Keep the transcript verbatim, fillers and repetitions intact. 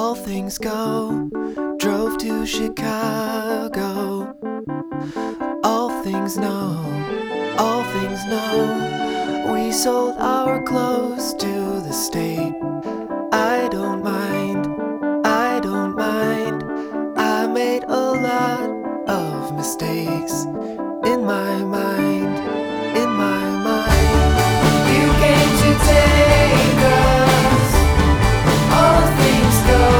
all things go. Drove to Chicago. All things know, all things know. We sold our clothes to the state. I don't mind, I don't mind. I made a lot of mistakes in my mind.